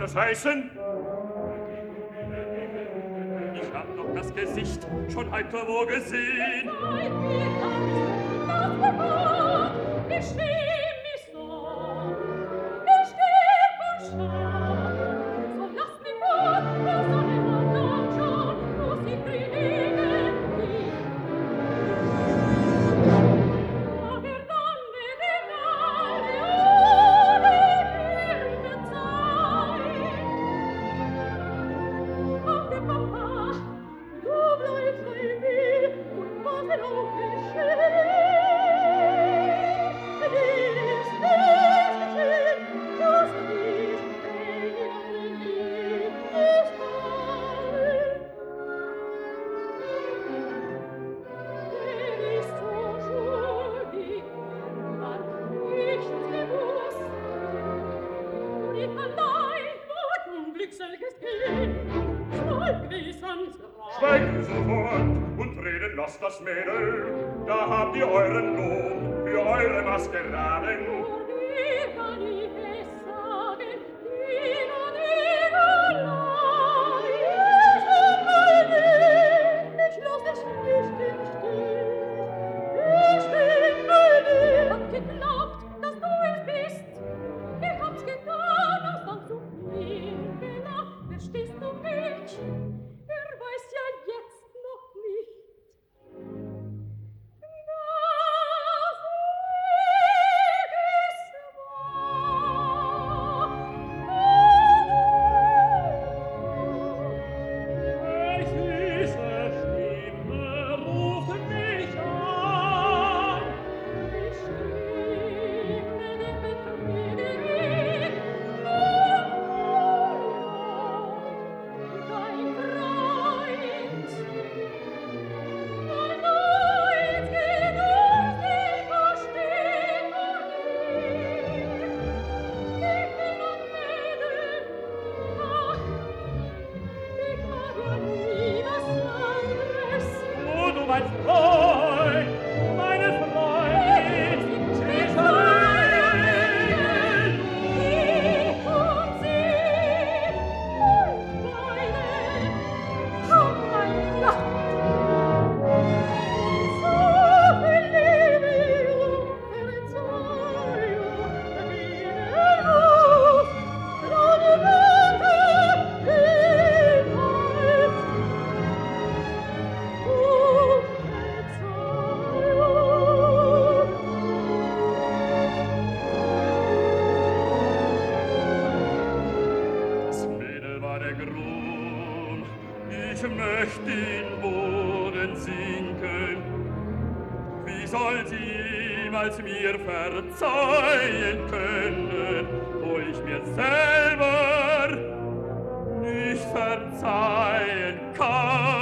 das heißen? Ich hab doch das Gesicht schon heiter wo gesehen. Seit mir das bekommt, ich schäm mich so. Ich steh vor Scham. So lass mich fort, wo soll ich dann schon, wo sie kriegen mich. Aber dann wird ich alle ohne Hilfe sein. Ach, der Papa, du bleibst bei mir und was er auch geschehen. Es ist geschehen, dass ich in Liebes Fall. Er ist so schuldig, war nichts gewusst. Und ich allein war unglückseliges Kind. Schweig, Gräsans Rat. Schweigt du sofort und redet lass das Mädel. Da habt ihr euren Lohn für eure Maskeraden. Und dir kann ich es sagen, dir und dir allein. Ich hab mein Leben, ich lass es nicht im Stich. Ich bin bei dir. Hab geglaubt, dass du es bist. Ich hab's getan, aus Angst und mir gelacht. Verstehst du mich? Weiß ja jetzt noch nicht. Das Weg ist wahr. Welch süße Stimme ruft mich an. Die Stimme der Betrügerin. Dein Freund, dein Freund, genug dich versteht und dir. Ich bin ein Mädel, ach, ich hab ja nie was anderes. Oh, du mein Freund, meine Freund, ich allein. Ich und sie, uns beide, oh mein Gott. So viel Liebe und Verzeihung, wie muss, ohne Worte Inhalt. Und Verzeihung. Das Mädel war der Grund, ich möcht in Boden sinken. Wie soll sie jemals mir verzeihen können, wo ich mir selber nicht verzeihen kann?